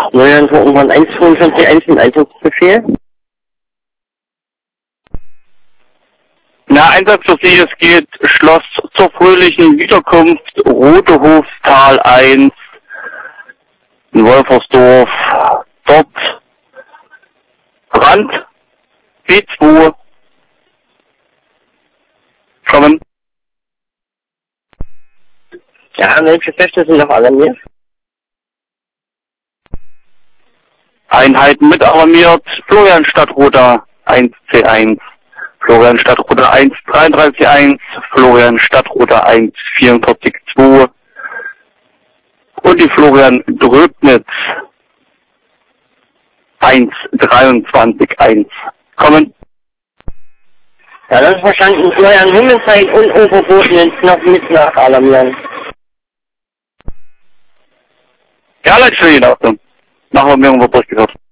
Neuland irgendwann 1,22,1 ein Einsatzbefehl. Na, Einsatz für Sie, es geht Schloss zur fröhlichen Wiederkunft, Rote Hoftal 1, in Wolfersdorf, dort Brand, B2, kommen. Ja, welche Feste sind noch alarmiert? Einheiten mit alarmiert, Florian Stadtroter 1C1, Florian Stadtroter 1 33.1, Florian Stadtroter 1 44.2 und die Florian Dröbnitz 1 23.1. Kommen. Ja, das ist verstanden. Florian Himmelszeit und Unverboten jetzt noch mit nach alarmieren. Ja, leid für ihn auch. Nachher haben wir irgendwo durchgehört.